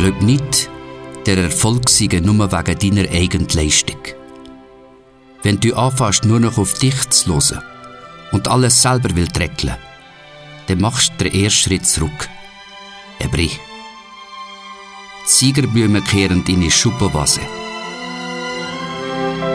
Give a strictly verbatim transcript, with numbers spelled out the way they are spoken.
Glaub nicht, der Erfolg sei nur wegen deiner eigenen Leistung. Wenn du anfängst, nur noch auf dich zu hören und alles selber willst regeln, dann machst du den ersten Schritt zurück. Ebri. Die Siegerblumen kehren in die Schuppenvase.